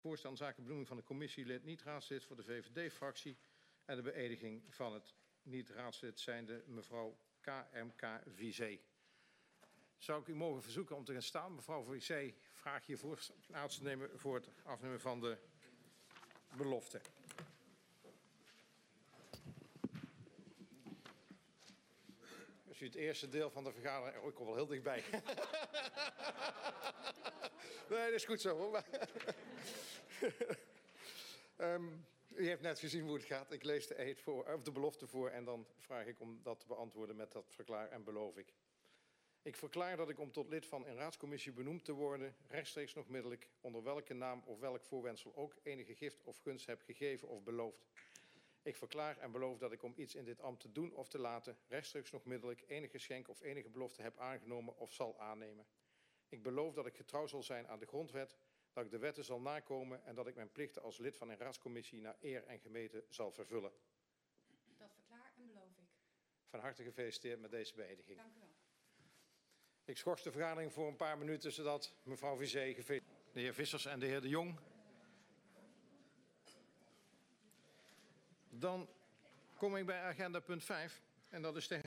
Voorstel zaken benoeming van de commissielid niet-raadslid voor de VVD-fractie en de beëdiging van het niet-raadslid zijnde mevrouw KMK Vizé. Zou ik u mogen verzoeken om te gaan staan? Mevrouw Vizé, vraag hiervoor plaats te nemen voor het afnemen van de belofte. Als u het eerste deel van de vergadering... Oh, ik kom wel heel dichtbij. Nee, dat is goed zo hoor. U heeft net gezien hoe het gaat. Ik lees de eed voor, of de belofte voor en dan vraag ik om dat te beantwoorden met dat verklaar en beloof ik. Ik verklaar dat ik om tot lid van een raadscommissie benoemd te worden, rechtstreeks nog middelijk, onder welke naam of welk voorwendsel ook enige gift of gunst heb gegeven of beloofd. Ik verklaar en beloof dat ik om iets in dit ambt te doen of te laten, rechtstreeks nog middelijk, enig geschenk of enige belofte heb aangenomen of zal aannemen. Ik beloof dat ik getrouw zal zijn aan de grondwet, dat ik de wetten zal nakomen en dat ik mijn plichten als lid van een raadscommissie naar eer en gemeten zal vervullen. Dat verklaar en beloof ik. Van harte gefeliciteerd met deze beëdiging. Dank u wel. Ik schors de vergadering voor een paar minuten, zodat mevrouw Vizé, de heer Vissers en de heer De Jong. Dan kom ik bij agenda punt 5 en dat is de